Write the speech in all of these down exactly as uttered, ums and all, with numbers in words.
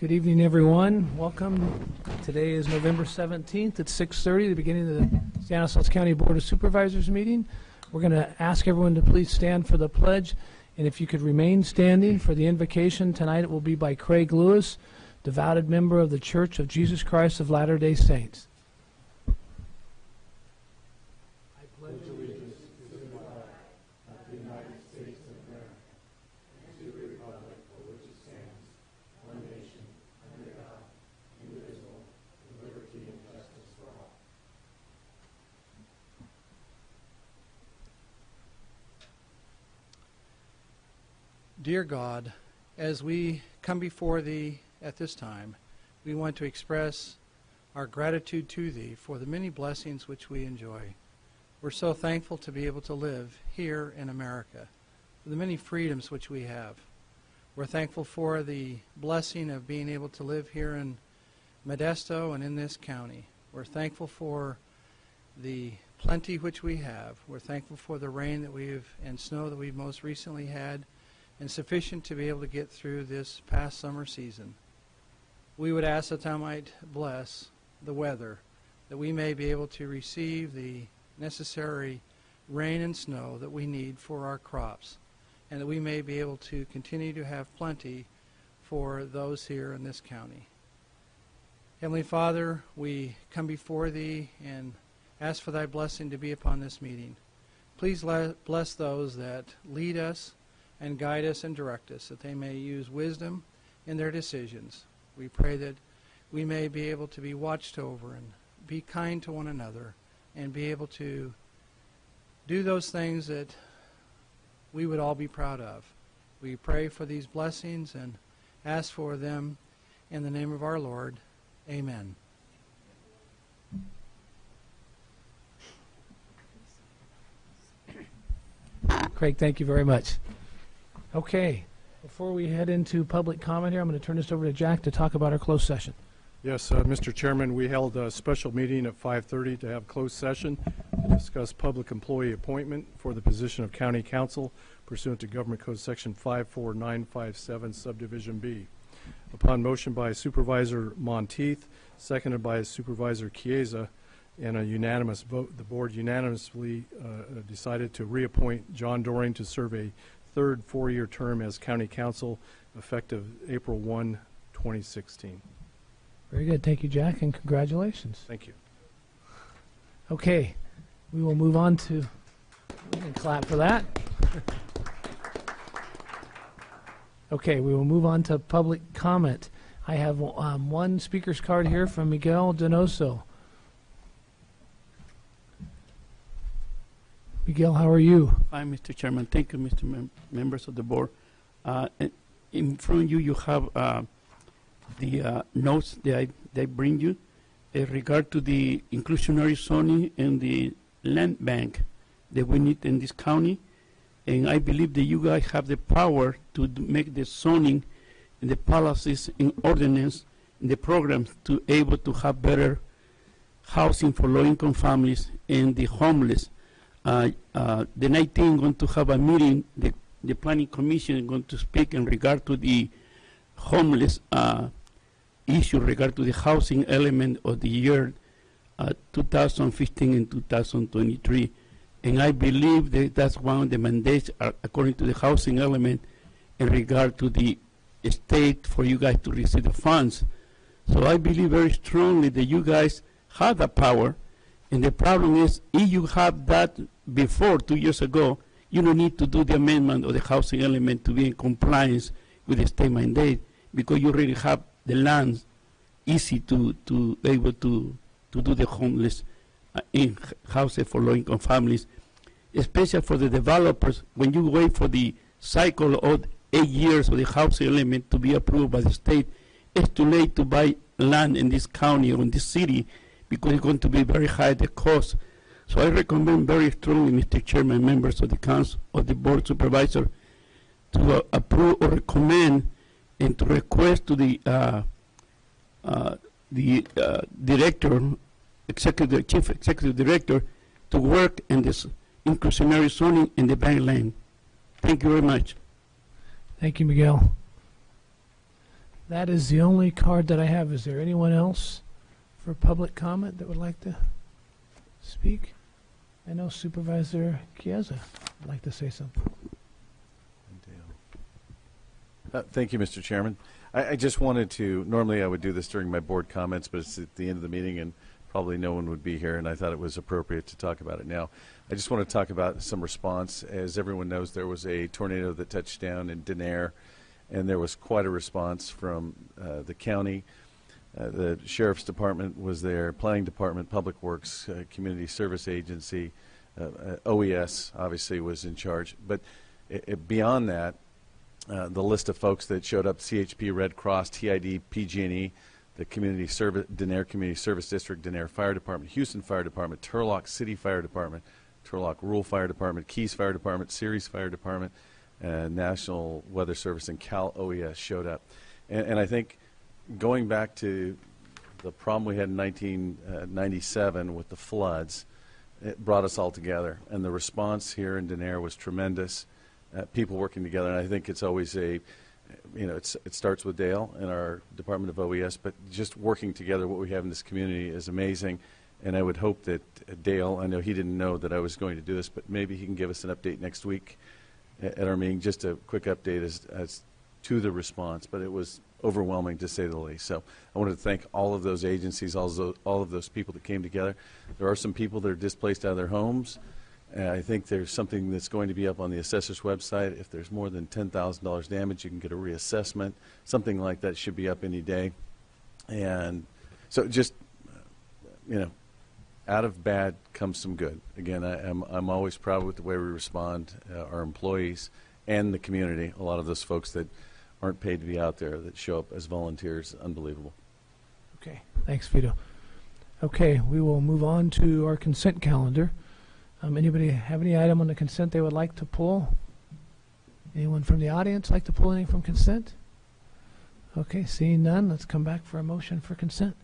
Good evening, everyone. Welcome. Today is November seventeenth at six thirty, the beginning of the Stanislaus County Board of Supervisors meeting. We're going to ask everyone to please stand for the pledge, and if you could remain standing for the invocation tonight, it will be by Craig Lewis, devoted member of the Church of Jesus Christ of Latter-day Saints. I pledge allegiance to the flag of the United States of America and to the republic for which it stands, one nation, under God, indivisible, with liberty and justice for all. Dear God, as we come before Thee at this time, we want to express our gratitude to Thee for the many blessings which we enjoy. We're so thankful to be able to live here in America, for the many freedoms which we have. We're thankful for the blessing of being able to live here in Modesto and in this county. We're thankful for the plenty which we have. We're thankful for the rain that we've and snow that we've most recently had, and sufficient to be able to get through this past summer season. We would ask that Thou might bless the weather, that we may be able to receive the necessary rain and snow that we need for our crops, and that we may be able to continue to have plenty for those here in this county. Heavenly Father, we come before Thee and ask for Thy blessing to be upon this meeting. Please bless those that lead us and guide us and direct us, that they may use wisdom in their decisions. We pray that we may be able to be watched over and be kind to one another and be able to do those things that we would all be proud of. We pray for these blessings and ask for them in the name of our Lord. Amen. Craig, thank you very much. Okay, before we head into public comment here, I'm going to turn this over to Jack to talk about our closed session. Yes, uh, Mister Chairman, we held a special meeting at five thirty to have closed session to discuss public employee appointment for the position of County Council pursuant to Government Code Section five four nine five seven, Subdivision B. Upon motion by Supervisor Monteith, seconded by Supervisor Chiesa, and a unanimous vote, the board unanimously uh, decided to reappoint John Doring to serve a third four-year term as County Council effective April first, twenty sixteen. Very good. Thank you, Jack, and congratulations. Thank you. Okay, we will move on to, we can clap for that. Okay, we will move on to public comment. I have um, one speaker's card here from Miguel Donoso. Miguel, how are you? Fine, Mister Chairman. Thank you, Mister Mem members of the board. Uh, in front of you, you have uh, the uh, notes that I, that I bring you in regard to the inclusionary zoning and the land bank that we need in this county. And I believe that you guys have the power to do make the zoning and the policies in ordinance and the programs to able to have better housing for low-income families and the homeless. Uh, uh, the nineteenth going to have a meeting. The, the planning commission is going to speak in regard to the homeless uh, issue, regard to the housing element of the year uh, two thousand fifteen and two thousand twenty-three. And I believe that that's one of the mandates, uh, according to the housing element, in regard to the state for you guys to receive the funds. So I believe very strongly that you guys have the power. And the problem is, if you have that before, two years ago, you don't need to do the amendment of the housing element to be in compliance with the state mandate, because you already have the land easy to, to be able to, to do the homeless uh, in houses for low-income families, especially for the developers. When you wait for the cycle of eight years of the housing element to be approved by the state, it's too late to buy land in this county or in this city, because it's going to be very high, the cost. So I recommend very strongly, Mister Chairman, members of the council, of the board supervisor, to uh, approve or recommend and to request to the uh, uh, the uh, director, executive chief executive director, to work in this inclusionary zoning in the bank lane. Thank you very much. Thank you, Miguel. That is the only card that I have. Is there anyone else for public comment that would like to speak? I know Supervisor Chiesa would like to say something. Uh, thank you, Mister Chairman. I, I just wanted to, normally I would do this during my board comments, but it's at the end of the meeting and probably no one would be here, and I thought it was appropriate to talk about it now. I just want to talk about some response. As everyone knows, there was a tornado that touched down in Denair, and there was quite a response from uh, the county. Uh, the Sheriff's Department was there, Planning Department, Public Works, uh, Community Service Agency, uh, uh, O E S obviously was in charge. But it, it, beyond that, uh, the list of folks that showed up, C H P, Red Cross, T I D, P G and E, the Community Service, Denair Community Service District, Denair Fire Department, Houston Fire Department, Turlock City Fire Department, Turlock Rural Fire Department, Keys Fire Department, Ceres Fire Department, uh, National Weather Service, and Cal O E S showed up. And, and I think going back to the problem we had in nineteen ninety-seven with the floods, it brought us all together. And the response here in Denair was tremendous, uh, people working together. And I think it's always a, you know, it's, it starts with Dale and our Department of O E S, but just working together, what we have in this community is amazing. And I would hope that uh, Dale, I know he didn't know that I was going to do this, but maybe he can give us an update next week at, at our meeting, just a quick update as, as to the response. But it was overwhelming, to say the least. So I wanted to thank all of those agencies, all of those, all of those people that came together. There are some people that are displaced out of their homes. Uh, I think there's something that's going to be up on the assessor's website. If there's more than ten thousand dollars damage, you can get a reassessment. Something like that should be up any day. And so just, you know, out of bad comes some good. Again, I, I'm, I'm always proud with the way we respond, uh, our employees and the community. A lot of those folks that aren't paid to be out there that show up as volunteers, unbelievable. Okay, thanks, Vito. Okay, we will move on to our consent calendar. Um, anybody have any item on the consent they would like to pull? Anyone from the audience like to pull anything from consent? Okay, seeing none, let's come back for a motion for consent.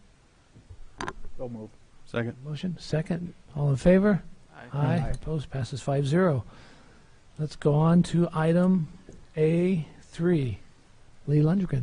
So move. Second. Motion, second. All in favor? Aye. Aye. Aye. Opposed, passes five zero. Let's go on to item A three. Lee Lundgren.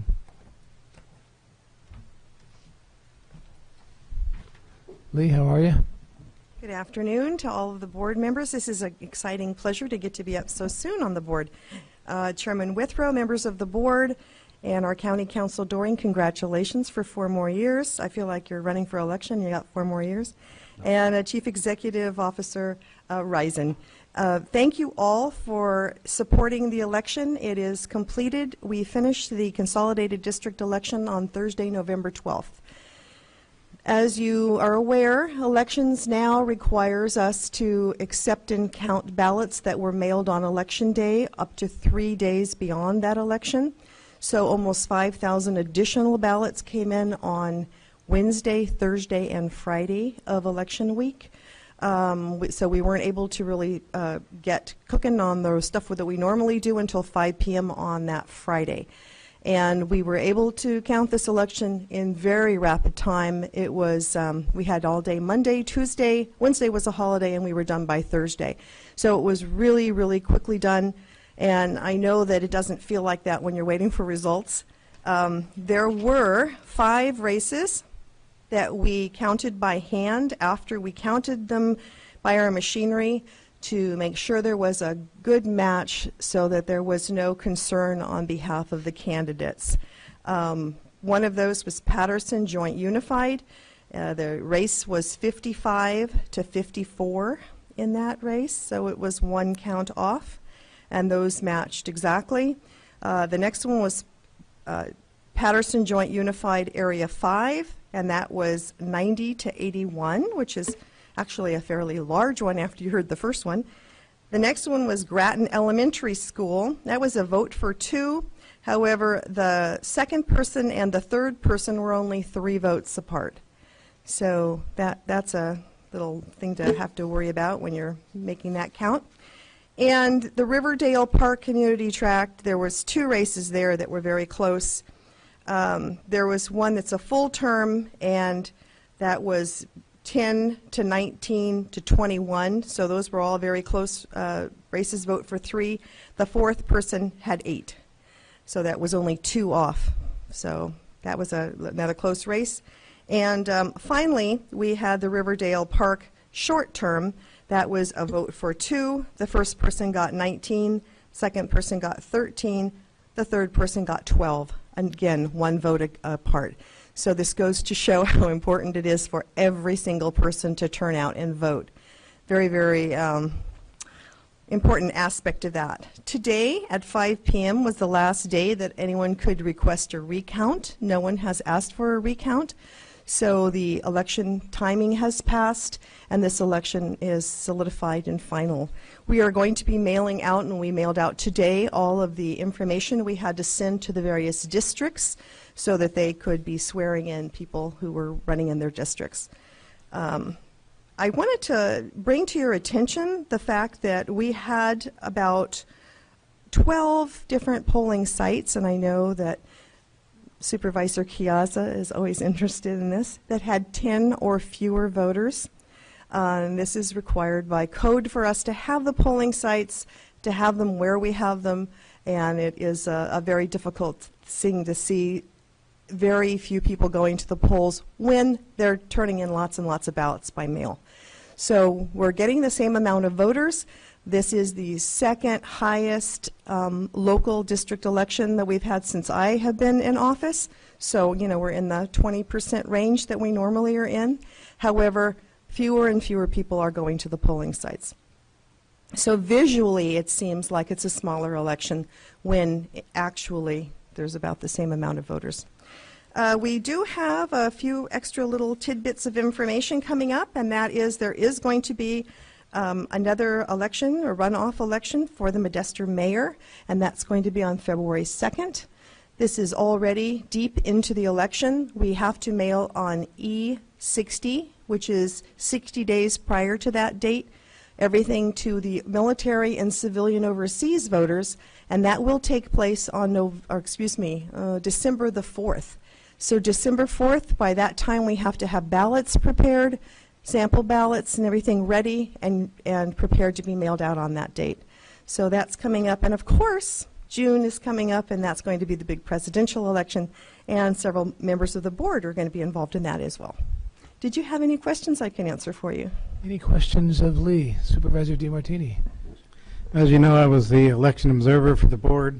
Lee, how are you? Good afternoon to all of the board members. This is an exciting pleasure to get to be up so soon on the board. Uh, Chairman Withrow, members of the board, and our County Council Doring, congratulations for four more years. I feel like you're running for election. You got four more years. And uh, Chief Executive Officer uh, Risen. Uh, thank you all for supporting the election. It is completed. We finished the consolidated district election on Thursday, November twelfth. As you are aware, elections now requires us to accept and count ballots that were mailed on election day up to three days beyond that election. So almost five thousand additional ballots came in on Wednesday, Thursday, and Friday of election week. Um, we, so we weren't able to really uh, get cooking on the stuff that we normally do until five p m on that Friday. And we were able to count this election in very rapid time. It was, um, we had all day Monday, Tuesday, Wednesday was a holiday, and we were done by Thursday. So it was really, really quickly done. And I know that it doesn't feel like that when you're waiting for results. Um, there were five races that we counted by hand after we counted them by our machinery to make sure there was a good match so that there was no concern on behalf of the candidates. Um, one of those was Patterson Joint Unified. Uh, the race was fifty-five to fifty-four in that race, so it was one count off, and those matched exactly. Uh, the next one was uh, Patterson Joint Unified Area five, and that was ninety to eighty-one, which is actually a fairly large one after you heard the first one. The next one was Grattan Elementary School. That was a vote for two. However, the second person and the third person were only three votes apart. So that that's a little thing to have to worry about when you're making that count. And the Riverdale Park Community Tract, there was two races there that were very close. Um, there was one that's a full term, and that was ten to nineteen to twenty-one, so those were all very close uh, races, vote for three. The fourth person had eight, so that was only two off. So that was a, another close race. And um, finally, we had the Riverdale Park short term. That was a vote for two. The first person got nineteen, second person got thirteen, the third person got twelve. And again, one vote a- apart. So this goes to show how important it is for every single person to turn out and vote. Very, very um, important aspect of that. Today at five p.m. was the last day that anyone could request a recount. No one has asked for a recount. So the election timing has passed, and this election is solidified and final. We are going to be mailing out, and we mailed out today, all of the information we had to send to the various districts so that they could be swearing in people who were running in their districts. Um, I wanted to bring to your attention the fact that we had about twelve different polling sites, and I know that Supervisor Chiazza is always interested in this, that had ten or fewer voters. Uh, and this is required by code for us to have the polling sites, to have them where we have them, and it is a, a very difficult thing to see very few people going to the polls when they're turning in lots and lots of ballots by mail. So we're getting the same amount of voters. This is the second highest um, local district election that we've had since I have been in office. So, you know, we're in the twenty percent range that we normally are in. However, fewer and fewer people are going to the polling sites. So visually, it seems like it's a smaller election when actually there's about the same amount of voters. Uh, we do have a few extra little tidbits of information coming up, and that is there is going to be um, another election, or runoff election for the Modesto mayor, and that's going to be on February second. This is already deep into the election. We have to mail on E sixty, which is sixty days prior to that date, everything to the military and civilian overseas voters, and that will take place on, no, or excuse me, uh, December the fourth. So December fourth, by that time we have to have ballots prepared, sample ballots and everything ready and, and prepared to be mailed out on that date. So that's coming up. And of course, June is coming up, and that's going to be the big presidential election, and several members of the board are going to be involved in that as well. Did you have any questions I can answer for you? Any questions of Lee? Supervisor DeMartini. As you know, I was the election observer for the board,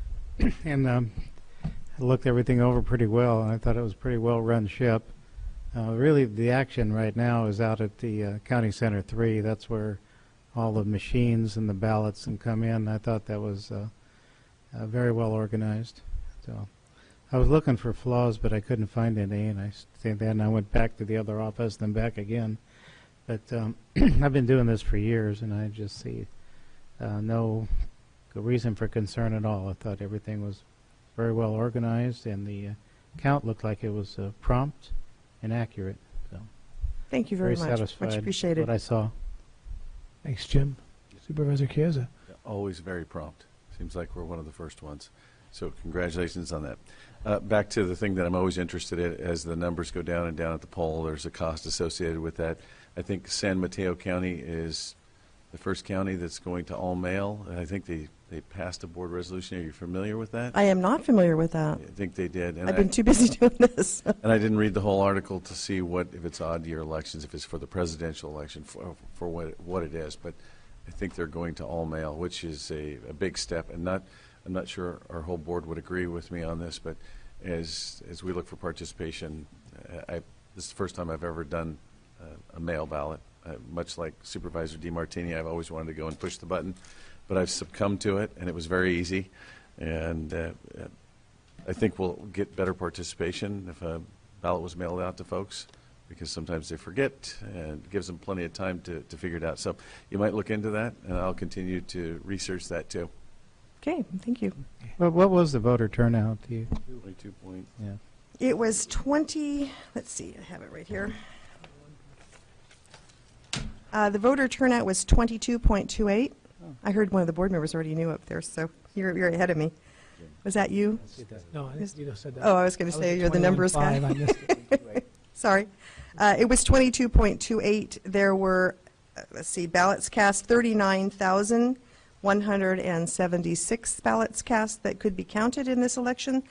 and um, I looked everything over pretty well, and I thought it was a pretty well-run ship. Uh, really, the action right now is out at the uh, County Center three. That's where all the machines and the ballots and come in. I thought that was uh, uh, very well organized. So I was looking for flaws, but I couldn't find any, and I stayed there, and I went back to the other office, then back again. But um, I've been doing this for years, and I just see uh, no reason for concern at all. I thought everything was very well organized, and the uh, count looked like it was uh, prompt and accurate. So Thank you very, very much. satisfied Much appreciated. what I saw. Thanks, Jim. Supervisor Chiazza. Always very prompt. Seems like we're one of the first ones. So congratulations on that. Uh, back to the thing that I'm always interested in, as the numbers go down and down at the poll, there's a cost associated with that. I think San Mateo County is the first county that's going to all mail. I think they, they passed a board resolution. Are you familiar with that? I am not familiar with that. I think they did. And I've I, been too busy doing this. and I didn't read the whole article to see what, if it's odd year elections, if it's for the presidential election, for, for what, what it is. But I think they're going to all mail, which is a, a big step. And not, I'm not sure our whole board would agree with me on this, but as, as we look for participation, I, this is the first time I've ever done uh, a mail ballot. Uh, much like Supervisor DeMartini, I've always wanted to go and push the button, but I've succumbed to it, and it was very easy. And uh, I think we'll get better participation if a ballot was mailed out to folks, because sometimes they forget, and it gives them plenty of time to, to figure it out. So you might look into that, and I'll continue to research that too. Okay, thank you. Well, what was the voter turnout? Do you, twenty-two point. yeah. It was twenty, let's see, I have it right here. Uh, the voter turnout was twenty-two point two eight. I heard one of the board members already knew up there, so you're, you're ahead of me. Was that you? No, I think you just said that. Oh, I was going to I say at you're the numbers guy. twenty-one point five. I missed it. Sorry. Uh, it was twenty-two point two eight. There were, uh, let's see, ballots cast, thirty-nine thousand one hundred seventy-six ballots cast that could be counted in this election.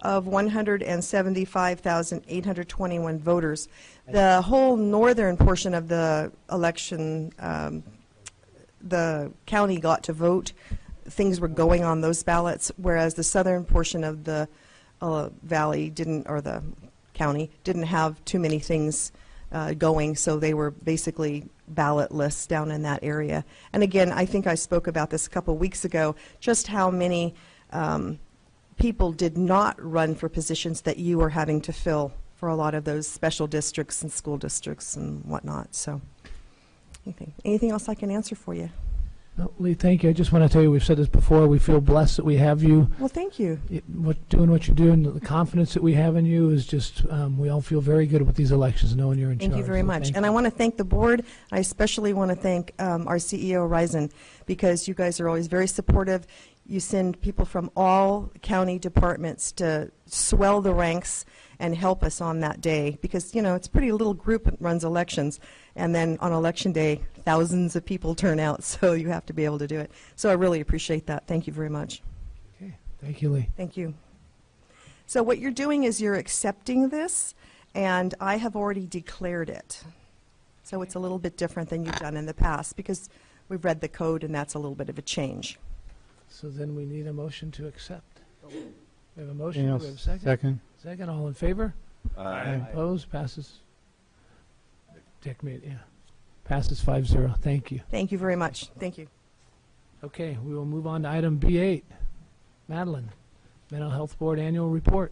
of one hundred seventy-five thousand eight hundred twenty-one voters. The whole northern portion of the election, um, the county got to vote. Things were going on those ballots, whereas the southern portion of the uh, valley didn't, or the county, didn't have too many things uh, going, so they were basically ballotless down in that area. And again, I think I spoke about this a couple weeks ago, just how many um, people did not run for positions that you are having to fill for a lot of those special districts and school districts and whatnot. So anything, anything else I can answer for you? No, Lee, thank you. I just want to tell you, we've said this before, we feel blessed that we have you. Well, thank you. It, what, doing what you're doing, the confidence that we have in you is just, um, we all feel very good with these elections, knowing you're in Thank charge. you very So much. thank And you. I want to thank the board. I especially want to thank um, our C E O, Ryzen, because you guys are always very supportive. You send people from all county departments to swell the ranks and help us on that day, because, you know, it's a pretty little group that runs elections. And then on election day, thousands of people turn out, so you have to be able to do it. So I really appreciate that. Thank you very much. Okay. Thank you, Lee. Thank you. So what you're doing is you're accepting this, and I have already declared it. So it's a little bit different than you've done in the past, because we've read the code, and that's a little bit of a change. So then we need a motion to accept. We have a motion. Anything Do else? we have a second? Second. Second. All in favor? Aye. Opposed? Passes. Dick made, yeah. Passes five zero. Thank you. Thank you very much. Thank you. Okay, we will move on to item B eight. Madeline, Mental Health Board Annual Report.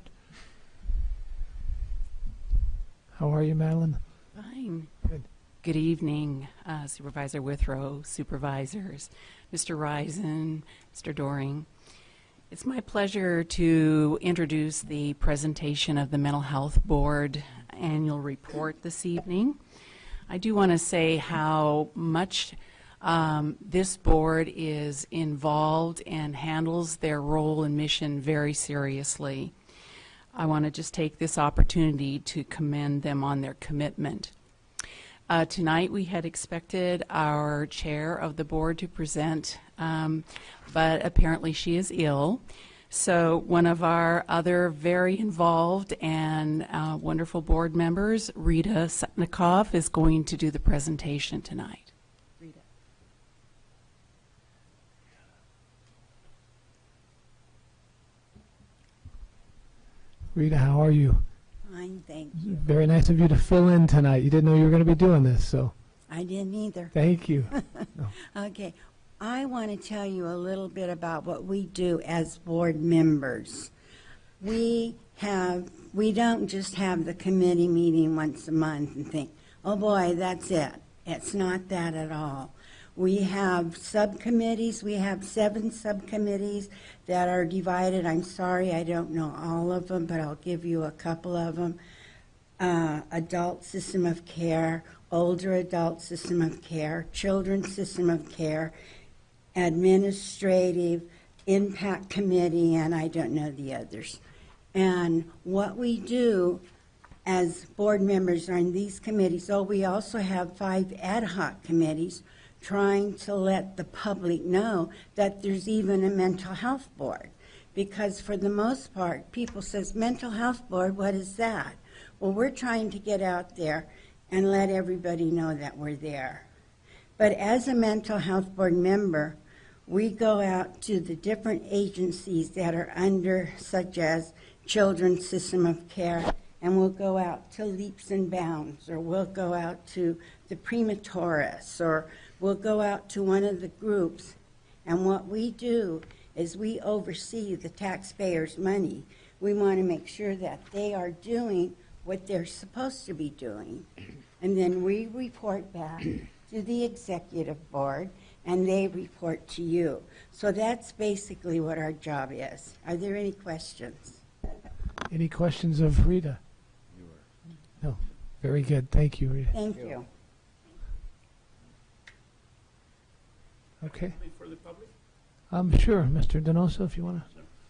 How are you, Madeline? Fine. Good. Good evening, uh, Supervisor Withrow, supervisors, Mister Risen, Mister Doring. It's my pleasure to introduce the presentation of the Mental Health Board Annual Report this evening. I do want to say how much um, this board is involved and handles their role and mission very seriously. I want to just take this opportunity to commend them on their commitment. Uh, tonight we had expected our chair of the board to present, um, but apparently she is ill. So one of our other very involved and uh, wonderful board members, Rita Sutnikov, is going to do the presentation tonight. Rita. Rita, how are you? Fine, thank you. Very nice of you to fill in tonight. You didn't know you were going to be doing this, so I didn't either. thank you. Okay, I want to tell you a little bit about what we do as board members. We have, we don't just have the committee meeting once a month and think, oh boy, that's it. It's not that at all. We have subcommittees. We have seven subcommittees that are divided. I'm sorry, I don't know all of them, but I'll give you a couple of them. Uh, adult system of care, older adult system of care, children's system of care, administrative, impact committee, and I don't know the others. And what we do as board members on these committees, oh, we also have five ad hoc committees trying to let the public know that there's even a mental health board. Because for the most part, people says, mental health board, what is that? Well, we're trying to get out there and let everybody know that we're there. But as a mental health board member, we go out to the different agencies that are under, such as Children's System of Care, and we'll go out to Leaps and Bounds, or we'll go out to the Prematoris, or we'll go out to one of the groups. And what we do is we oversee the taxpayers' money. We want to make sure that they are doing what they're supposed to be doing. And then we report back to the executive board, and they report to you. So that's basically what our job is. Are there any questions? Any questions of Rita? No. Very good. Thank you, Rita. Thank you. Okay. For the public? Um, sure, Mister Donoso, if you want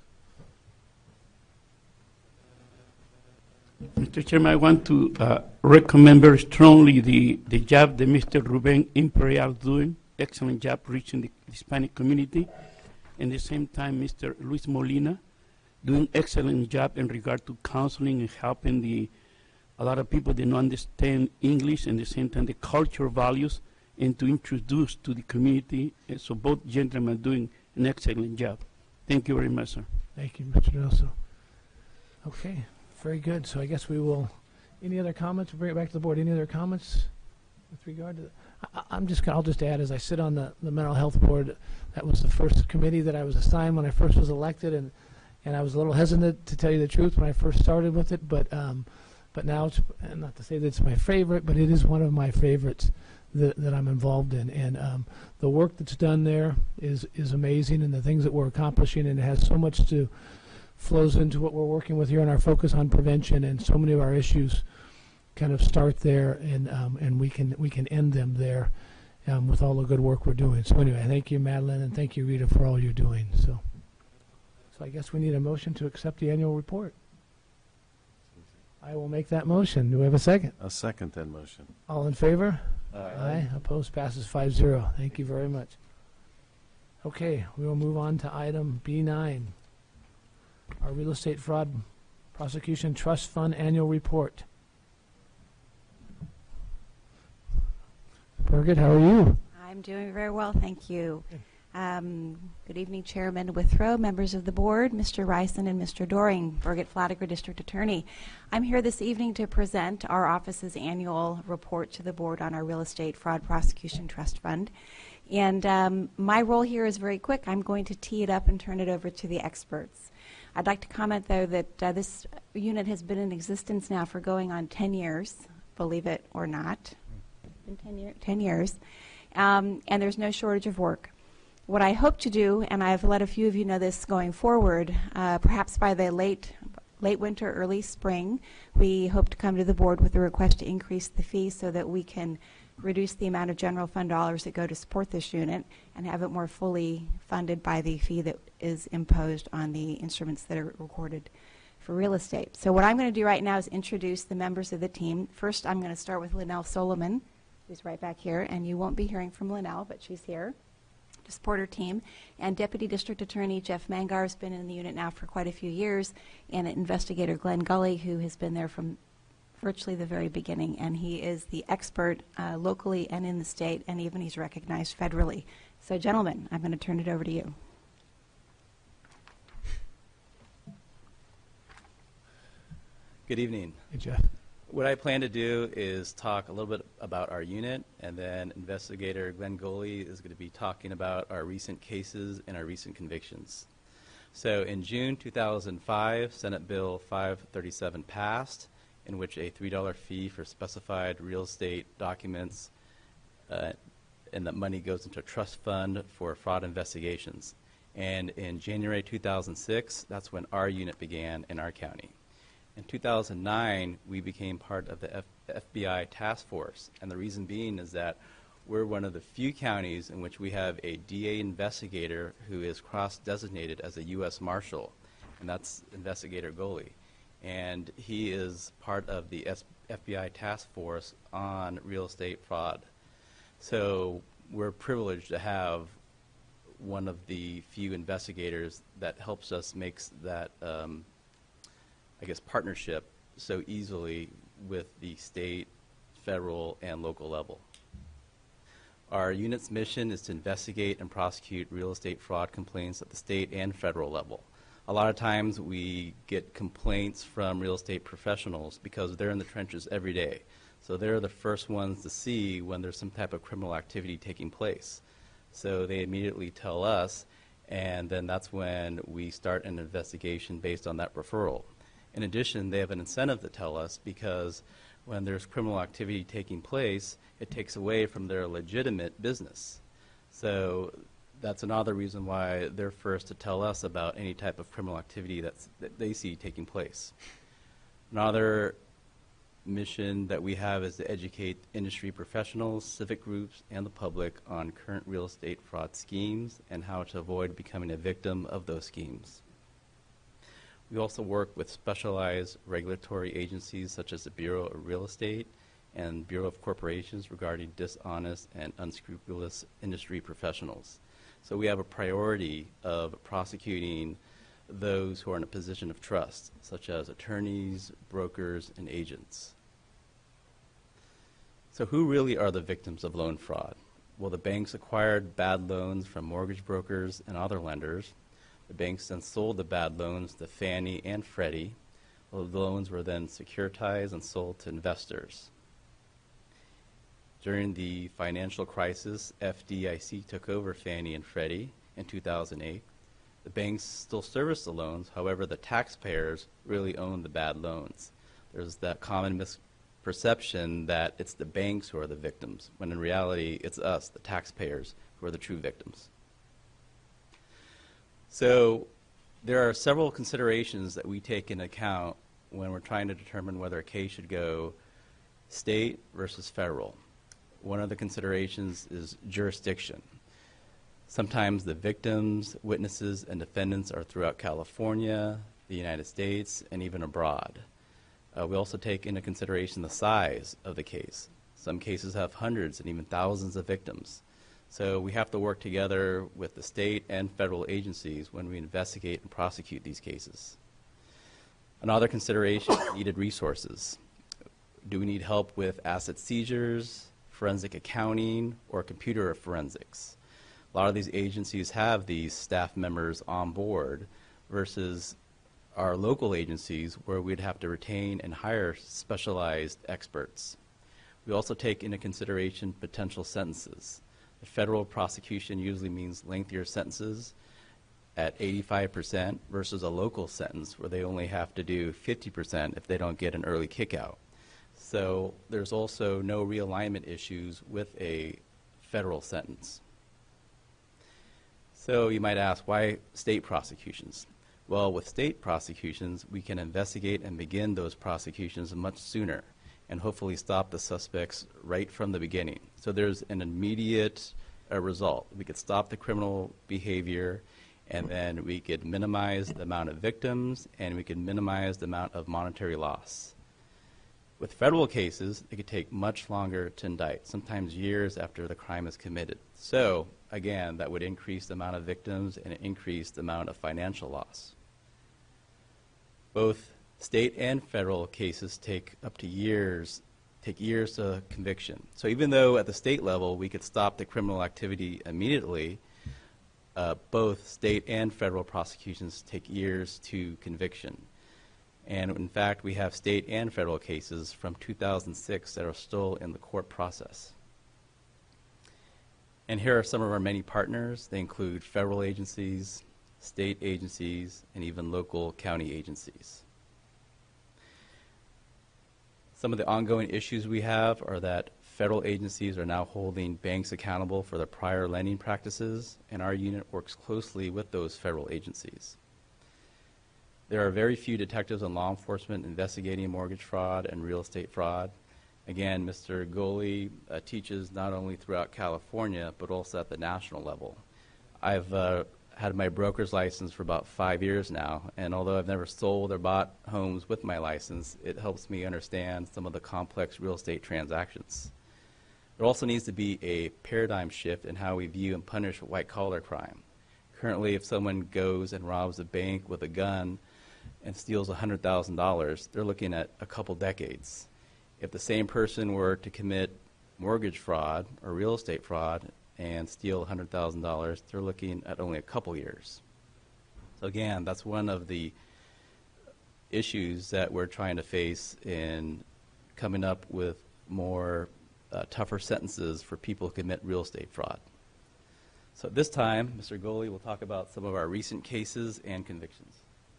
to. Mister Chairman, I want to uh, recommend very strongly the, the job that Mister Ruben Imperial is doing. Excellent job reaching the Hispanic community. And at the same time, Mister Luis Molina doing excellent job in regard to counseling and helping the a lot of people that don't understand English and at the same time the cultural values and to introduce to the community. And so both gentlemen are doing an excellent job. Thank you very much, sir. Thank you, Mister Nelson. Okay, very good. So I guess we will, any other comments? We'll bring it back to the board. Any other comments with regard to, the, I, I'm just, I'll just add, as I sit on the, the mental health board, that was the first committee that I was assigned when I first was elected, and, and I was a little hesitant to tell you the truth when I first started with it, but, um, but now it's, and not to say that it's my favorite, but it is one of my favorites that, that I'm involved in. And um, the work that's done there is, is amazing, and the things that we're accomplishing, and it has so much to, flows into what we're working with here and our focus on prevention, and so many of our issues kind of start there, and um, and we can we can end them there um, with all the good work we're doing. So anyway, thank you, Madeline, and thank you, Rita, for all you're doing. So, so I guess we need a motion to accept the annual report. I will make that motion. Do we have a second? I'll second that motion. All in favor? Aye. Aye. Opposed? Passes five zero. Thank you very much. Okay, we will move on to item B nine. Our Real Estate Fraud Prosecution Trust Fund Annual Report. Birgit, how are you? I'm doing very well, thank you. Um, good evening, Chairman Withrow, members of the board, Mister Rison and Mister Doring, Birgit Flatiger, District Attorney. I'm here this evening to present our office's annual report to the board on our Real Estate Fraud Prosecution Trust Fund. And um, my role here is very quick. I'm going to tee it up and turn it over to the experts. I'd like to comment, though, that uh, this unit has been in existence now for going on ten years, believe it or not. Been ten, year, ten years, um, and there's no shortage of work. What I hope to do, and I've let a few of you know this going forward, uh, perhaps by the late, late winter, early spring, we hope to come to the board with a request to increase the fee so that we can reduce the amount of general fund dollars that go to support this unit and have it more fully funded by the fee that is imposed on the instruments that are recorded for real estate. So what I'm going to do right now is introduce the members of the team. First, I'm going to start with Linnell Solomon, who's right back here, and you won't be hearing from Linnell, but she's here to support her team. And Deputy District Attorney Jeff Mangar has been in the unit now for quite a few years, and Investigator Glenn Gully, who has been there from virtually the very beginning, and he is the expert uh, locally and in the state, and even he's recognized federally. So, gentlemen, I'm going to turn it over to you. Good evening. Hey, Jeff. What I plan to do is talk a little bit about our unit, and then Investigator Glenn Goley is going to be talking about our recent cases and our recent convictions. So in June two thousand five, Senate Bill five thirty-seven passed, in which a three dollar fee for specified real estate documents uh, and that money goes into a trust fund for fraud investigations. And in January two thousand six, that's when our unit began in our county. In two thousand nine, we became part of the F FBI task force, and the reason being is that we're one of the few counties in which we have a D A investigator who is cross-designated as a U S Marshal, and that's Investigator Goley. And he is part of the F B I task force on real estate fraud. So we're privileged to have one of the few investigators that helps us make that, um, I guess, partnership so easily with the state, federal, and local level. Our unit's mission is to investigate and prosecute real estate fraud complaints at the state and federal level. A lot of times we get complaints from real estate professionals because they're in the trenches every day. So they're the first ones to see when there's some type of criminal activity taking place. So they immediately tell us, and then that's when we start an investigation based on that referral. In addition, they have an incentive to tell us because when there's criminal activity taking place, it takes away from their legitimate business. So that's another reason why they're first to tell us about any type of criminal activity that's, that they see taking place. Another mission that we have is to educate industry professionals, civic groups, and the public on current real estate fraud schemes and how to avoid becoming a victim of those schemes. We also work with specialized regulatory agencies such as the Bureau of Real Estate and Bureau of Corporations regarding dishonest and unscrupulous industry professionals. So we have a priority of prosecuting those who are in a position of trust, such as attorneys, brokers, and agents. So who really are the victims of loan fraud? Well, the banks acquired bad loans from mortgage brokers and other lenders. The banks then sold the bad loans to Fannie and Freddie. Well, the loans were then securitized and sold to investors. During the financial crisis, F D I C took over Fannie and Freddie in two thousand eight. The banks still service the loans, however, the taxpayers really own the bad loans. There's that common misperception that it's the banks who are the victims, when in reality, it's us, the taxpayers, who are the true victims. So there are several considerations that we take into account when we're trying to determine whether a case should go state versus federal. One of the considerations is jurisdiction. Sometimes the victims, witnesses, and defendants are throughout California, the United States, and even abroad. Uh, we also take into consideration the size of the case. Some cases have hundreds and even thousands of victims. So we have to work together with the state and federal agencies when we investigate and prosecute these cases. Another consideration is needed resources. Do we need help with asset seizures, forensic accounting, or computer forensics? A lot of these agencies have these staff members on board versus our local agencies where we'd have to retain and hire specialized experts. We also take into consideration potential sentences. The federal prosecution usually means lengthier sentences at eighty-five percent versus a local sentence where they only have to do fifty percent if they don't get an early kick-out. So there's also no realignment issues with a federal sentence. So you might ask, why state prosecutions? Well, with state prosecutions, we can investigate and begin those prosecutions much sooner and hopefully stop the suspects right from the beginning. So there's an immediate uh, result. We could stop the criminal behavior, and then we could minimize the amount of victims, and we could minimize the amount of monetary loss. With federal cases, it could take much longer to indict, sometimes years after the crime is committed. So, again, that would increase the amount of victims and increase the amount of financial loss. Both state and federal cases take up to years, take years to conviction. So even though at the state level we could stop the criminal activity immediately, uh, both state and federal prosecutions take years to conviction. And in fact, we have state and federal cases from two thousand six that are still in the court process. And here are some of our many partners. They include federal agencies, state agencies, and even local county agencies. Some of the ongoing issues we have are that federal agencies are now holding banks accountable for their prior lending practices, and our unit works closely with those federal agencies. There are very few detectives and law enforcement investigating mortgage fraud and real estate fraud. Again, Mister Goley uh, teaches not only throughout California, but also at the national level. I've uh, had my broker's license for about five years now, and although I've never sold or bought homes with my license, it helps me understand some of the complex real estate transactions. There also needs to be a paradigm shift in how we view and punish white-collar crime. Currently, if someone goes and robs a bank with a gun and steals one hundred thousand dollars, they're looking at a couple decades. If the same person were to commit mortgage fraud or real estate fraud and steal one hundred thousand dollars, they're looking at only a couple years. So again, that's one of the issues that we're trying to face in coming up with more uh, tougher sentences for people who commit real estate fraud. So at this time, Mister Goley will talk about some of our recent cases and convictions.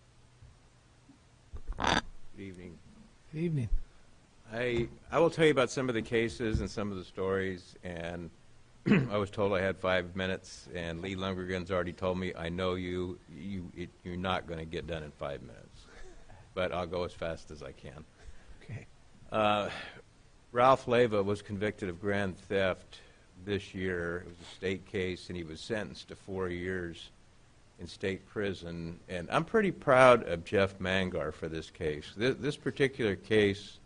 Good evening. Good evening. I I will tell you about some of the cases and some of the stories, and I was told I had five minutes, and Lee Lumbergun's already told me, I know you, you it, you're not going to get done in five minutes, but I'll go as fast as I can. Okay. Uh, Ralph Leva was convicted of grand theft this year. It was a state case, and he was sentenced to four years in state prison. And I'm pretty proud of Jeff Mangar for this case. This, this particular case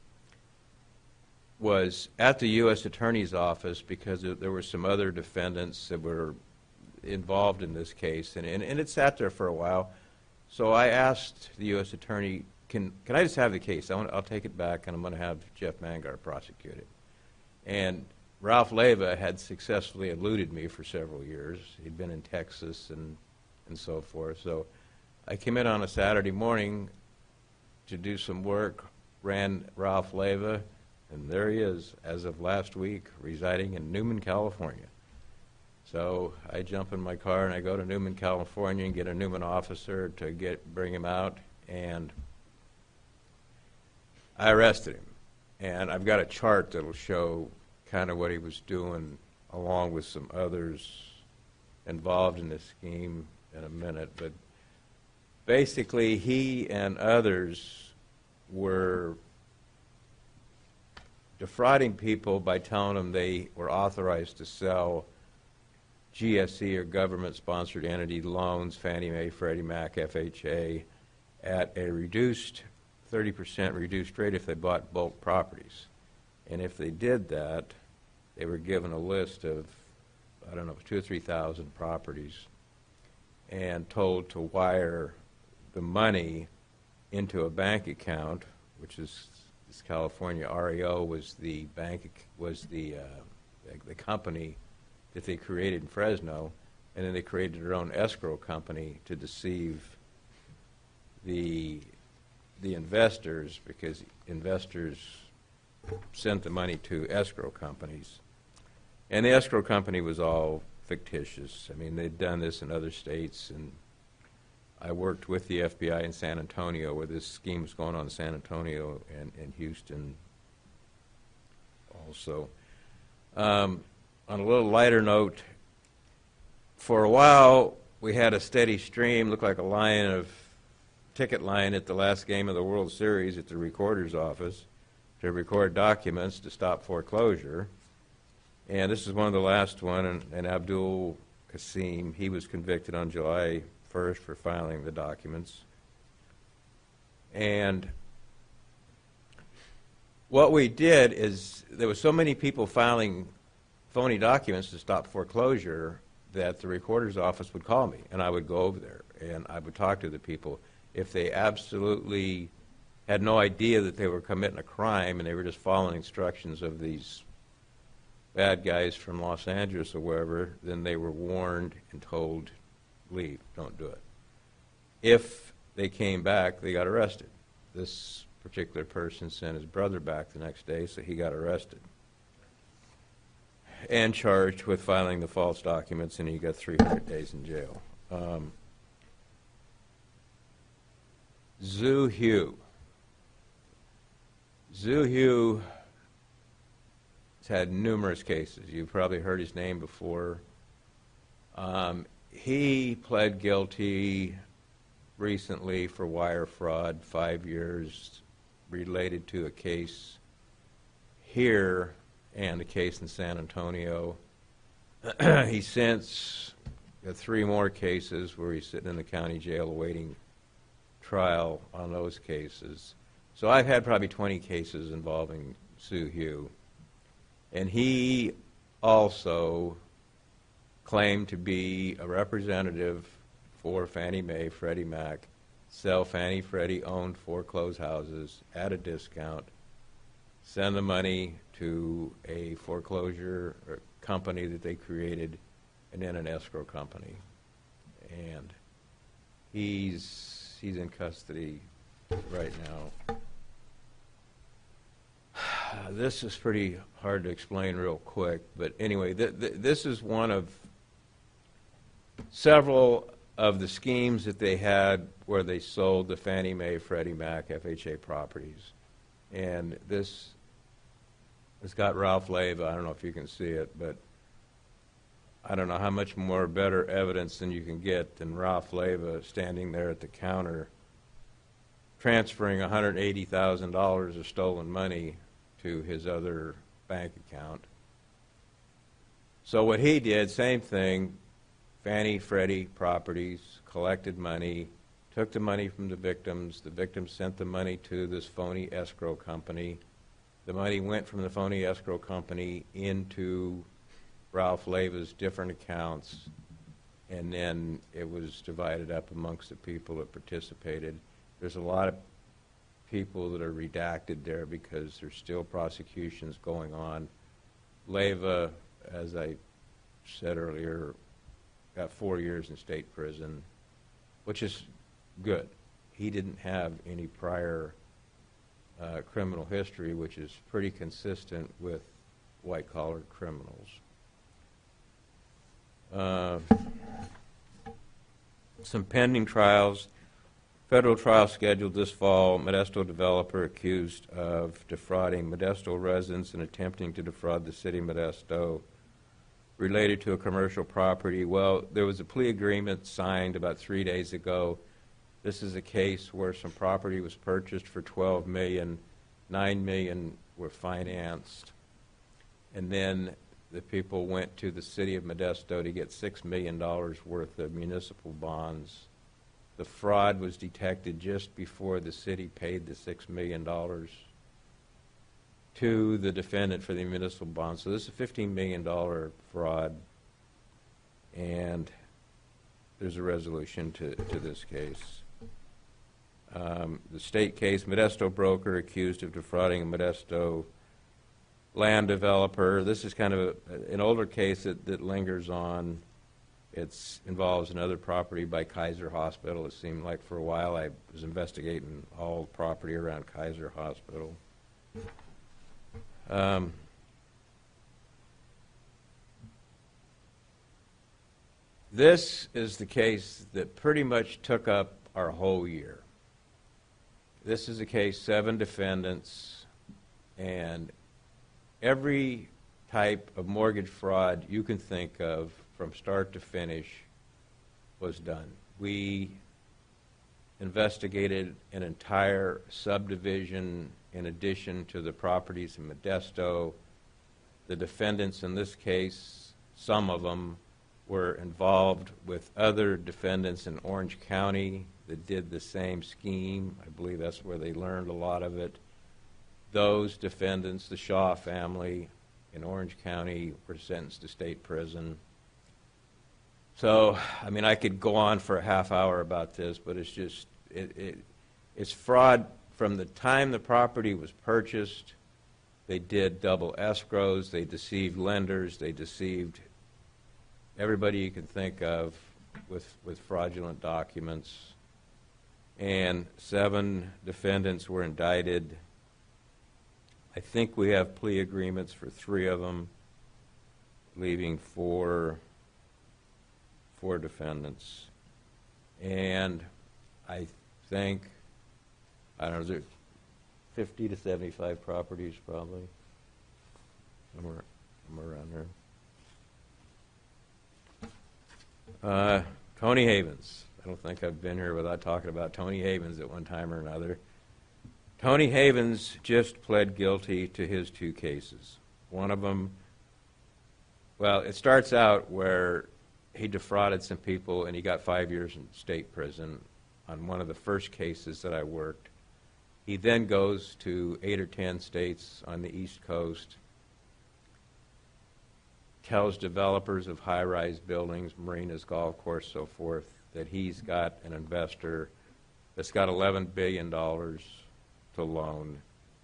was at the U S Attorney's Office because there were some other defendants that were involved in this case, and, and, and it sat there for a while. So I asked the U S Attorney, can, can I just have the case? I want, I'll take it back, and I'm going to have Jeff Mangar prosecute it. And Ralph Leva had successfully eluded me for several years. He'd been in Texas and, and so forth. So I came in on a Saturday morning to do some work, ran Ralph Leva, and there he is, as of last week, residing in Newman, California. So I jump in my car and I go to Newman, California, and get a Newman officer to get bring him out, and I arrested him. And I've got a chart that'll show kind of what he was doing, along with some others involved in this scheme in a minute. But basically, he and others were defrauding people by telling them they were authorized to sell G S E or government-sponsored entity loans, Fannie Mae, Freddie Mac, F H A, at a reduced, thirty percent reduced rate if they bought bulk properties. And if they did that, they were given a list of, I don't know, two or three thousand properties, and told to wire the money into a bank account, which is this California R E O was the bank was the uh, the company that they created in Fresno, and then they created their own escrow company to deceive the the investors, because investors sent the money to escrow companies. And the escrow company was all fictitious. I mean, they'd done this in other states, and I worked with the F B I in San Antonio, where this scheme was going on in San Antonio and, and Houston also. Um, on a little lighter note, for a while we had a steady stream, looked like a line of ticket line at the last game of the World Series at the recorder's office to record documents to stop foreclosure. And this is one of the last one, and, and Abdul Qasim, he was convicted on July first for filing the documents. And what we did is there were so many people filing phony documents to stop foreclosure that the recorder's office would call me, and I would go over there, and I would talk to the people. If they absolutely had no idea that they were committing a crime and they were just following instructions of these bad guys from Los Angeles or wherever, then they were warned and told, leave, don't do it. If they came back, they got arrested. This particular person sent his brother back the next day, so he got arrested and charged with filing the false documents, and he got three hundred days in jail. Um, Zhu Hu. Zhu Hu has had numerous cases. You've probably heard his name before. Um, he pled guilty recently for wire fraud, five years related to a case here and a case in San Antonio. He's since got three more cases where he's sitting in the county jail awaiting trial on those cases. So I've had probably twenty cases involving Zhu Hu. And he also claimed to be a representative for Fannie Mae, Freddie Mac, sell Fannie Freddie owned foreclosed houses at a discount, send the money to a foreclosure company that they created, and then an escrow company. And he's he's in custody right now. This is pretty hard to explain real quick, but anyway, th th this is one of several of the schemes that they had where they sold the Fannie Mae, Freddie Mac, F H A properties. And this has got Ralph Leva. I don't know if you can see it, but I don't know how much more better evidence than you can get than Ralph Leva standing there at the counter transferring one hundred eighty thousand dollars of stolen money to his other bank account. So what he did, same thing, Fannie, Freddie properties, collected money, took the money from the victims. The victims sent the money to this phony escrow company. The money went from the phony escrow company into Ralph Leva's different accounts. and then it was divided up amongst the people that participated. There's a lot of people that are redacted there because there's still prosecutions going on. Leyva, as I said earlier, got four years in state prison, which is good. He didn't have any prior uh, criminal history, which is pretty consistent with white-collar criminals. Uh, some pending trials. Federal trial scheduled this fall. Modesto developer accused of defrauding Modesto residents and attempting to defraud the city of Modesto related to a commercial property. Well, there was a plea agreement signed about three days ago. This is a case where some property was purchased for twelve million dollars, nine million dollars were financed, and then the people went to the city of Modesto to get six million dollars worth of municipal bonds. The fraud was detected just before the city paid the six million dollars to the defendant for the municipal bonds. So this is a fifteen million dollars fraud, and there's a resolution to, to this case. Um, the state case, Modesto broker accused of defrauding a Modesto land developer. This is kind of a, an older case that, that lingers on. It involves another property by Kaiser Hospital. It seemed like for a while I was investigating all property around Kaiser Hospital. Um, this is the case that pretty much took up our whole year. This is a case, seven defendants, and every type of mortgage fraud you can think of from start to finish was done. We investigated an entire subdivision in addition to the properties in Modesto. The defendants in this case, some of them were involved with other defendants in Orange County that did the same scheme. I believe that's where they learned a lot of it. Those defendants, the Shaw family in Orange County, were sentenced to state prison. So, I mean, I could go on for a half hour about this, but it's just, it, it, it's fraud from the time the property was purchased. They did double escrows, they deceived lenders, they deceived everybody you can think of with, with fraudulent documents. And seven defendants were indicted. I think we have plea agreements for three of them, leaving four, four defendants. And I think, I don't know, is there fifty to seventy-five properties probably? Somewhere, somewhere around there. Uh, Tony Havens. I don't think I've been here without talking about Tony Havens at one time or another. Tony Havens just pled guilty to his two cases. One of them, well, it starts out where he defrauded some people and he got five years in state prison on one of the first cases that I worked. He then goes to eight or ten states on the East Coast, tells developers of high-rise buildings, marinas, golf course, so forth, that he's got an investor that's got eleven billion dollars to loan.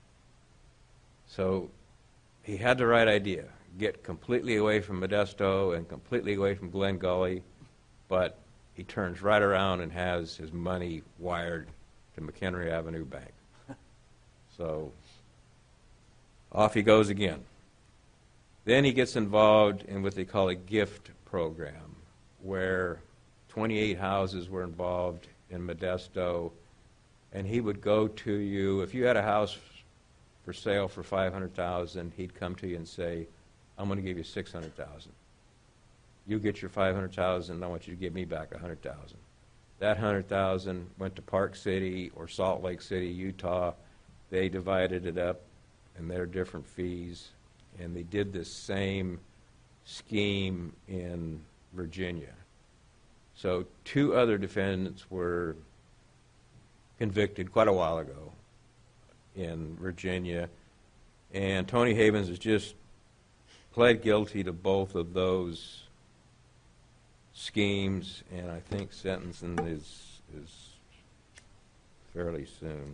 So he had the right idea, get completely away from Modesto and completely away from Glen Gully, but he turns right around and has his money wired to McHenry Avenue Bank. So off he goes again. Then he gets involved in what they call a gift program, where twenty-eight houses were involved in Modesto, and he would go to you, if you had a house for sale for five hundred thousand dollars, he'd come to you and say, I'm going to give you six hundred thousand dollars. You get your five hundred thousand dollars, and I want you to give me back one hundred thousand dollars. That one hundred thousand dollars went to Park City or Salt Lake City, Utah. They divided it up in their different fees, and they did this same scheme in Virginia. So two other defendants were convicted quite a while ago in Virginia, and Tony Havens has just pled guilty to both of those schemes, and I think sentencing is is fairly soon.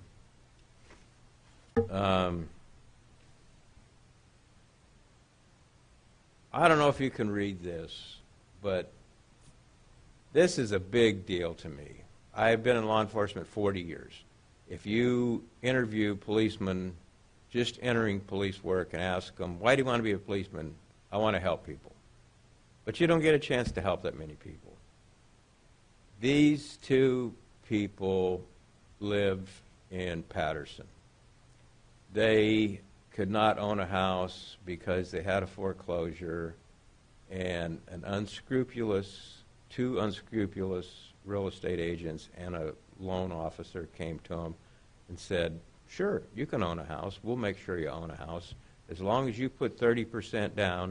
Um, I don't know if you can read this, but this is a big deal to me. I've been in law enforcement forty years. If you interview policemen just entering police work and ask them, why do you want to be a policeman? I want to help people. But you don't get a chance to help that many people. These two people live in Patterson. They could not own a house because they had a foreclosure, and an unscrupulous, two unscrupulous real estate agents and a loan officer came to them and said, sure, you can own a house. We'll make sure you own a house. As long as you put thirty percent down,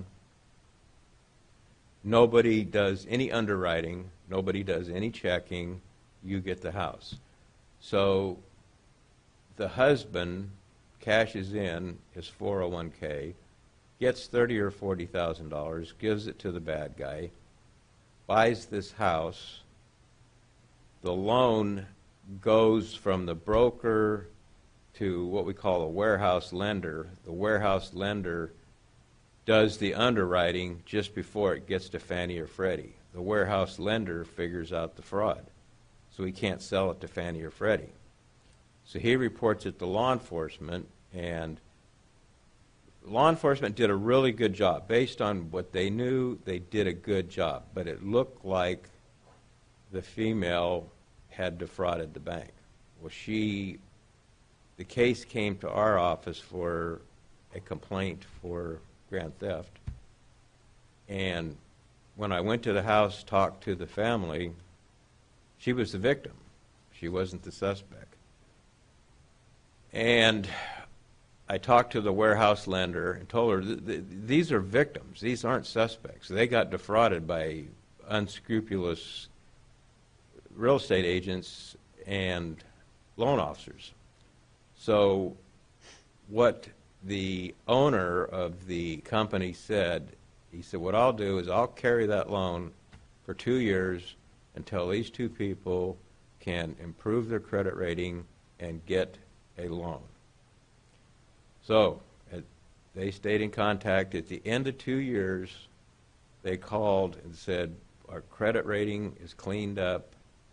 nobody does any underwriting, nobody does any checking, you get the house. So the husband cashes in his four oh one k, gets thirty or forty thousand dollars, gives it to the bad guy, buys this house. The loan goes from the broker to what we call a warehouse lender. The warehouse lender does the underwriting just before it gets to Fannie or Freddie. The warehouse lender figures out the fraud, so he can't sell it to Fannie or Freddie. So he reports it to law enforcement, and law enforcement did a really good job. Based on what they knew, they did a good job, but it looked like the female had defrauded the bank. Well, she, the case came to our office for a complaint for grand theft, and when I went to the house, talked to the family, she was the victim. She wasn't the suspect. And I talked to the warehouse lender and told her, th th these are victims. These aren't suspects. They got defrauded by unscrupulous real estate agents and loan officers. So what the owner of the company said, he said, what I'll do is I'll carry that loan for two years until these two people can improve their credit rating and get a loan. So at, they stayed in contact. At the end of two years, they called and said, our credit rating is cleaned up.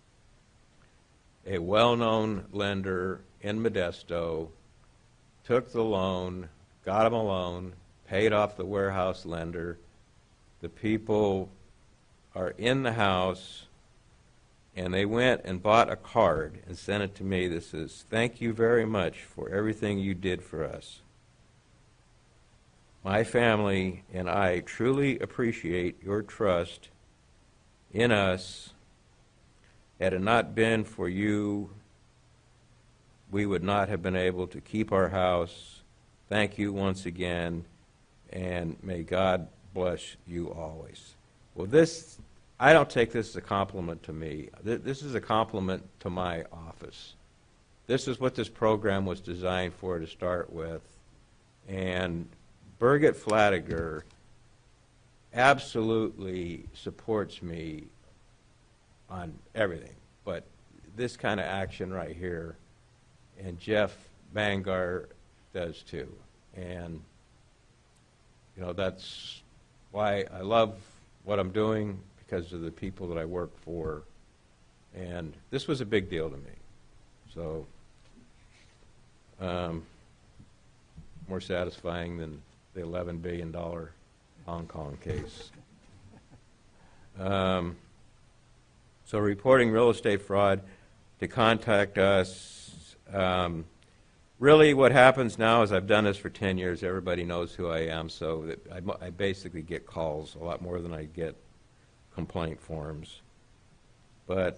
A well-known lender in Modesto took the loan, got them a loan, paid off the warehouse lender. The people are in the house, and they went and bought a card and sent it to me that says, thank you very much for everything you did for us. My family and I truly appreciate your trust in us. Had it not been for you, we would not have been able to keep our house. Thank you once again, and may God bless you always. Well, this, I don't take this as a compliment to me. This is a compliment to my office. This is what this program was designed for to start with. And Birgit Flatiger absolutely supports me on everything, but this kind of action right here, and Jeff Bangar does too. And, you know, that's why I love what I'm doing, because of the people that I work for. And this was a big deal to me. So, um, more satisfying than the eleven billion dollar Hong Kong case. Um, so reporting real estate fraud, to contact us. Um, really what happens now is I've done this for ten years. Everybody knows who I am, so that I, I basically get calls a lot more than I get complaint forms. But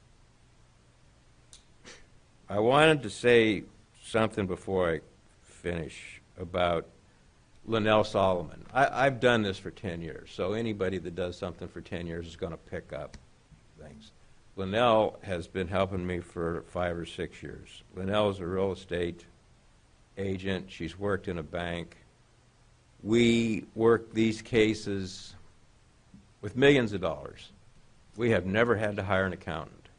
I wanted to say something before I finish about Linnell Solomon. I, I've done this for ten years, so anybody that does something for ten years is going to pick up things. Linnell has been helping me for five or six years. Linnell is a real estate agent. She's worked in a bank. We work these cases with millions of dollars. We have never had to hire an accountant.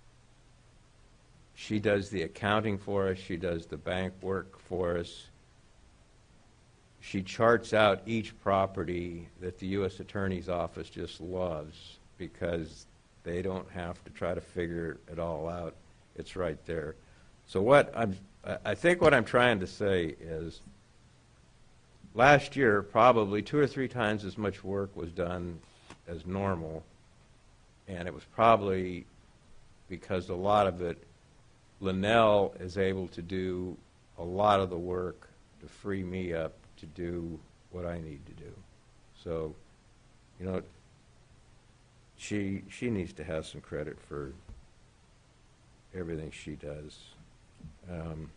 She does the accounting for us. She does the bank work for us. She charts out each property that the U S Attorney's Office just loves because they don't have to try to figure it all out. It's right there. So what I'm, I think what I'm trying to say is last year probably two or three times as much work was done as normal, and it was probably because a lot of it, Linnell is able to do a lot of the work to free me up to do what I need to do. So, you know, she she needs to have some credit for everything she does. Um,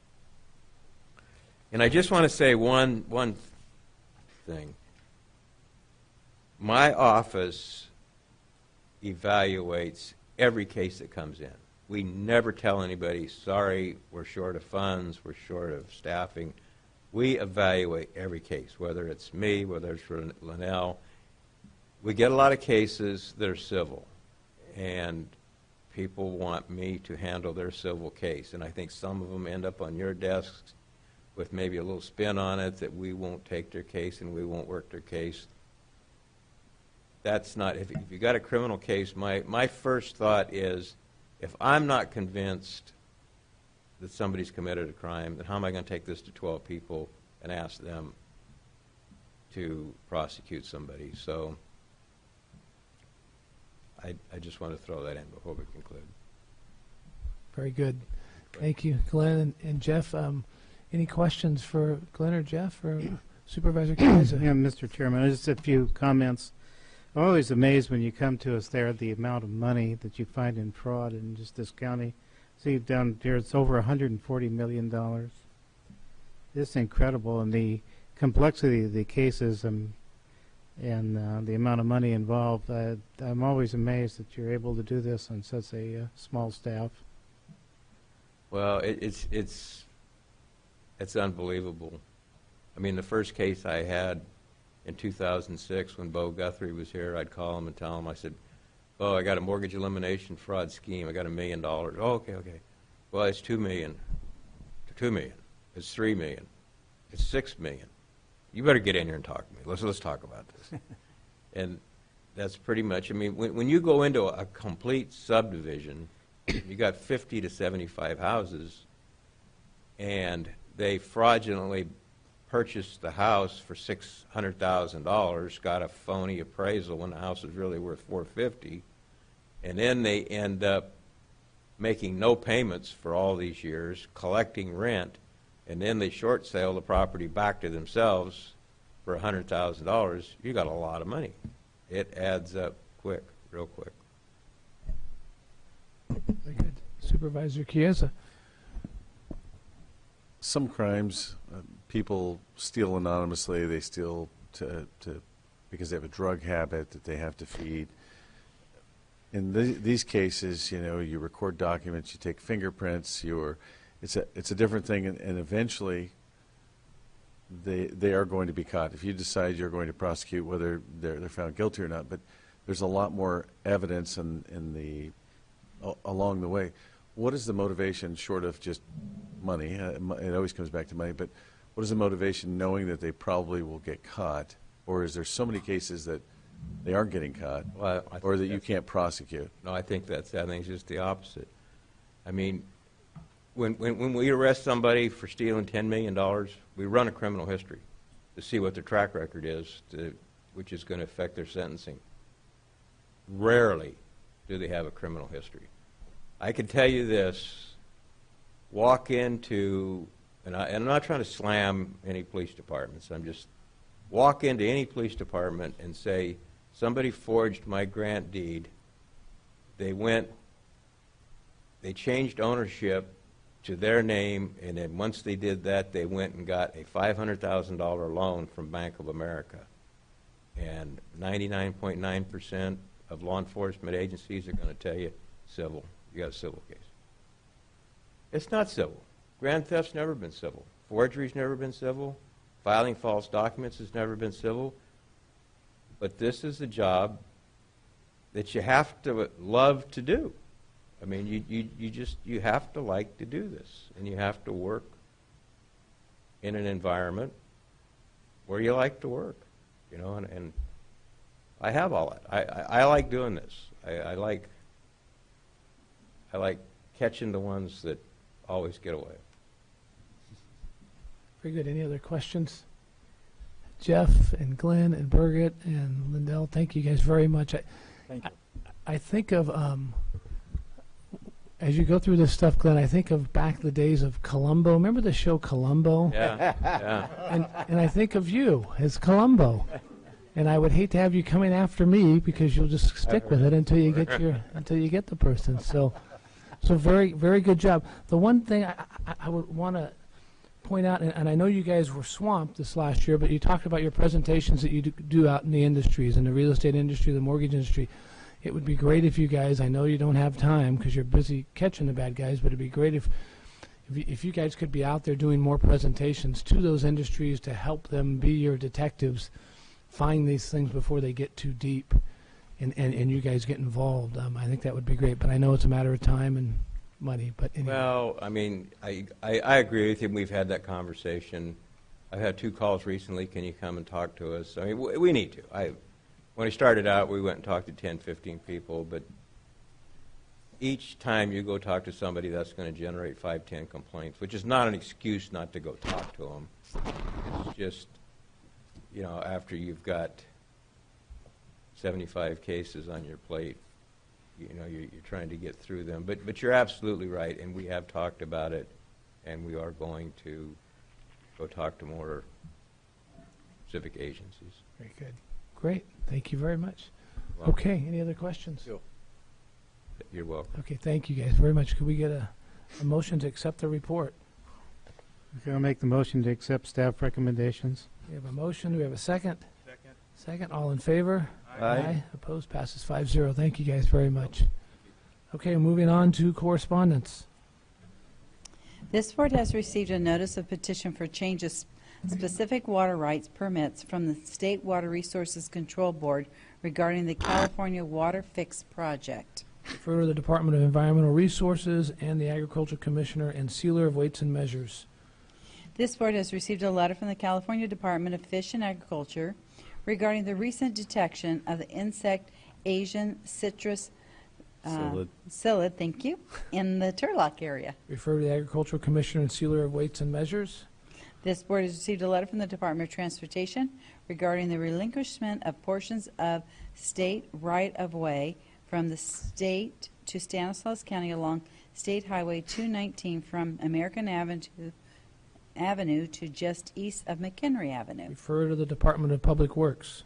and I just want to say one one thing. My office evaluates every case that comes in. We never tell anybody, sorry, we're short of funds, we're short of staffing. We evaluate every case, whether it's me, whether it's for Linnell. We get a lot of cases that are civil, and people want me to handle their civil case. And I think some of them end up on your desks with maybe a little spin on it that we won't take their case and we won't work their case. That's not, if, if you got a criminal case, my, my first thought is, if I'm not convinced that somebody's committed a crime, then how am I going to take this to twelve people and ask them to prosecute somebody? So I, I just want to throw that in before we conclude. Very good. Thank you, Glenn and, and Jeff. Um, any questions for Glenn or Jeff or Supervisor Chiesa? Yeah, Mister Chairman, just a few comments. I'm always amazed when you come to us there at the amount of money that you find in fraud in just this county. See down here, it's over one hundred forty million dollars. It's incredible, and the complexity of the cases and and uh, the amount of money involved. Uh, I'm always amazed that you're able to do this on such a uh, small staff. Well, it, it's it's it's unbelievable. I mean, the first case I had in two thousand six, when Bo Guthrie was here, I'd call him and tell him, I said, oh, I got a mortgage elimination fraud scheme. I got a million dollars. Oh, okay, okay. Well, it's two million. Two million. It's three million. It's six million. You better get in here and talk to me. Let's let's talk about this. And that's pretty much. I mean, when when you go into a complete subdivision, you got fifty to seventy-five houses, and they fraudulently purchased the house for six hundred thousand dollars, got a phony appraisal when the house is really worth four fifty, and then they end up making no payments for all these years, collecting rent, and then they short sale the property back to themselves for one hundred thousand dollars. You got a lot of money. It adds up quick, real quick. Very good. Supervisor Chiesa. Some crimes, uh, people steal anonymously. They steal to, to because they have a drug habit that they have to feed. In the, these cases, you know, you record documents, you take fingerprints. You're, it's a it's a different thing, and, and eventually, they they are going to be caught. If you decide you're going to prosecute, whether they're they're found guilty or not, but there's a lot more evidence in in the uh, along the way. What is the motivation, short of just money? Uh, it always comes back to money, but what is the motivation knowing that they probably will get caught? Or is there so many cases that they aren't getting caught, Well, I or think that you that's- can't prosecute? No, I think that's, I think it's just the opposite. I mean, when, when, when we arrest somebody for stealing ten million dollars, we run a criminal history to see what their track record is, to, which is going to affect their sentencing. Rarely do they have a criminal history. I can tell you this, walk into, and, I, and I'm not trying to slam any police departments, I'm just, walk into any police department and say, somebody forged my grant deed, they went, they changed ownership to their name, and then once they did that, they went and got a five hundred thousand dollar loan from Bank of America. And ninety-nine point nine percent of law enforcement agencies are going to tell you, civil. You got a civil case. It's not civil. Grand theft's never been civil. Forgery's never been civil. Filing false documents has never been civil. But this is a job that you have to love to do. I mean, you, you, you just, you have to like to do this, and you have to work in an environment where you like to work, you know, and, and I have all that. I, I, I like doing this. I, I like, I like catching the ones that always get away. Very good. Any other questions? Jeff and Glenn and Birgit and Lindell, thank you guys very much. I, Thank you. I, I think of, um, as you go through this stuff, Glenn, I think of back the days of Columbo. Remember the show Columbo? Yeah, yeah. And, and I think of you as Columbo. And I would hate to have you coming after me because you'll just stick with it until you get your until you get the person. So, so very very good job. The one thing I, I, I would want to point out, and, and I know you guys were swamped this last year, but you talked about your presentations that you do, do out in the industries, in the real estate industry, the mortgage industry. It would be great if you guys, I know you don't have time because you're busy catching the bad guys, but it'd be great if, if you, if you guys could be out there doing more presentations to those industries to help them be your detectives, find these things before they get too deep, and, and, and you guys get involved. Um, I think that would be great, but I know it's a matter of time and money. But anyway. Well, I mean, I, I, I agree with you. We've had that conversation. I've had two calls recently. Can you come and talk to us? I mean, w- we need to. I, when we started out, we went and talked to ten, fifteen people, but each time you go talk to somebody, that's going to generate five, ten complaints, which is not an excuse not to go talk to them. It's just, you know, after you've got seventy-five cases on your plate, you know, you're, you're trying to get through them. But, but you're absolutely right, and we have talked about it, and we are going to go talk to more civic agencies. Very good. Great. Thank you very much. Well, Okay, any other questions? You're welcome. Okay, thank you guys very much. Could we get a, a motion to accept the report? Okay, I'll make the motion to accept staff recommendations. We have a motion. Do we have a second? Second. Second. All in favor? Aye. Opposed? Passes five zero. Thank you guys very much. Okay, moving on to correspondence. This board has received a notice of petition for changes specific water rights permits from the State Water Resources Control Board regarding the California Water Fix project. Refer to the Department of Environmental Resources and the Agricultural Commissioner and Sealer of Weights and Measures. This board has received a letter from the California Department of Fish and Agriculture regarding the recent detection of the insect Asian citrus uh, Psyllid. psyllid, thank you, in the Turlock area. Refer to the Agricultural Commissioner and Sealer of Weights and Measures. This board has received a letter from the Department of Transportation regarding the relinquishment of portions of state right-of-way from the state to Stanislaus County along State Highway two nineteen from American Avenue to, Avenue to just east of McHenry Avenue. Refer to the Department of Public Works.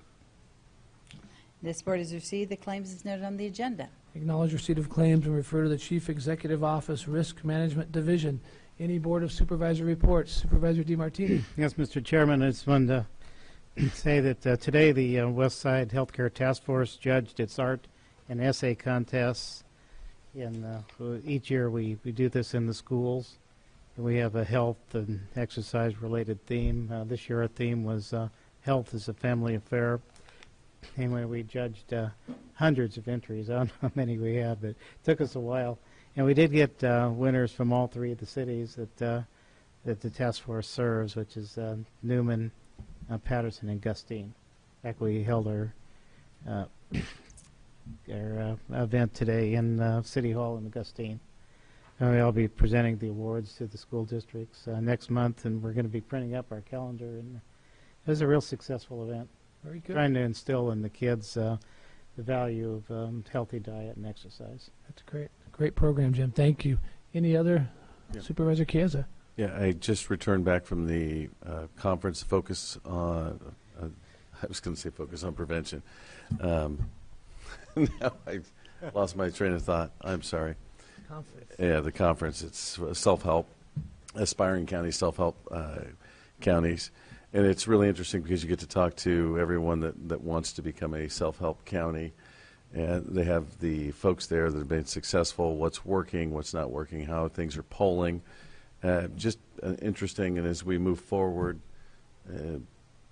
This board has received the claims as noted on the agenda. Acknowledge receipt of claims and refer to the Chief Executive Office Risk Management Division. Any Board of Supervisor reports? Supervisor DeMartini. Yes, Mister Chairman, I just wanted to say that uh, today the uh, West Side Healthcare Task Force judged its art and essay contests. And uh, so each year we, we do this in the schools. And we have a health and exercise-related theme. Uh, this year our theme was uh, Health is a Family Affair. Anyway, we judged uh, hundreds of entries. I don't know how many we had, but it took us a while. And we did get uh, winners from all three of the cities that uh, that the task force serves, which is uh, Newman, uh, Patterson, and Gustine. In fact, we held our uh, our uh, event today in uh, City Hall in Gustine. And I'll be presenting the awards to the school districts uh, next month, and we're going to be printing up our calendar. And it was a real successful event. Very good. Trying to instill in the kids uh, the value of um, healthy diet and exercise. That's great. Great program, Jim. Thank you. Any other? Yeah. Supervisor Chiesa. Yeah, I just returned back from the uh, conference focus on, uh, I was going to say focus on prevention. Um, now I've lost my train of thought. I'm sorry. Conference. Yeah, the conference. It's self-help, aspiring county self-help uh, counties. And it's really interesting because you get to talk to everyone that, that wants to become a self-help county. And they have the folks there that have been successful, what's working, what's not working, how things are polling. Uh, just uh, interesting, and as we move forward, uh,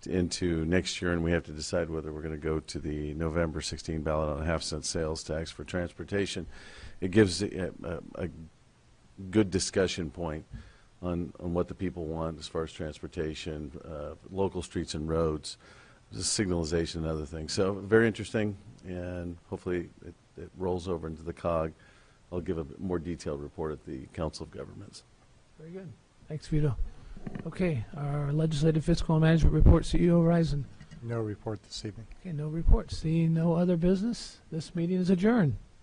into next year, and we have to decide whether we're going to go to the November sixteenth ballot on a half cent sales tax for transportation. It gives a, a, a good discussion point on, on what the people want as far as transportation, uh, local streets and roads, the signalization and other things. So very interesting, and hopefully it, it rolls over into the C O G. I'll give a more detailed report at the Council of Governments. Very good. Thanks, Vito. Okay, our legislative fiscal and management report, C E O Risen. No report this evening. Okay, no report. Seeing no other business, this meeting is adjourned.